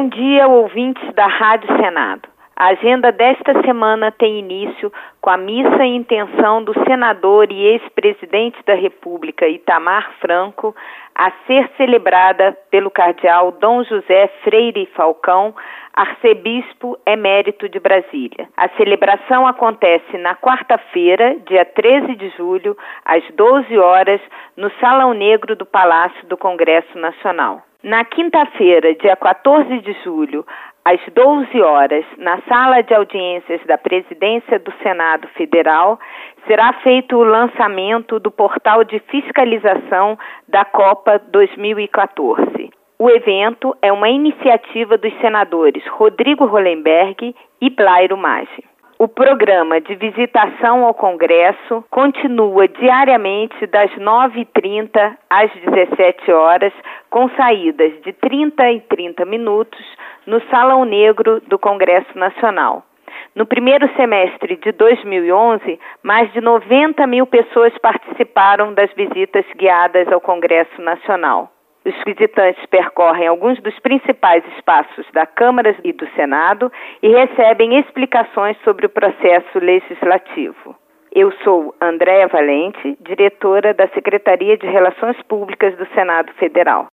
Bom dia, ouvintes da Rádio Senado. A agenda desta semana tem início com a missa em intenção do senador e ex-presidente da República, Itamar Franco, a ser celebrada pelo cardeal Dom José Freire Falcão, arcebispo emérito de Brasília. A celebração acontece na quarta-feira, dia 13 de julho, às 12 horas, no Salão Negro do Palácio do Congresso Nacional. Na quinta-feira, dia 14 de julho, às 12 horas, na Sala de Audiências da Presidência do Senado Federal, será feito o lançamento do portal de fiscalização da Copa 2014. O evento é uma iniciativa dos senadores Rodrigo Hollenberg e Blairo Maggi. O programa de visitação ao Congresso continua diariamente das 9h30 às 17 horas, com saídas de 30 em 30 minutos no Salão Negro do Congresso Nacional. No primeiro semestre de 2011, mais de 90 mil pessoas participaram das visitas guiadas ao Congresso Nacional. Os visitantes percorrem alguns dos principais espaços da Câmara e do Senado e recebem explicações sobre o processo legislativo. Eu sou Andréa Valente, diretora da Secretaria de Relações Públicas do Senado Federal.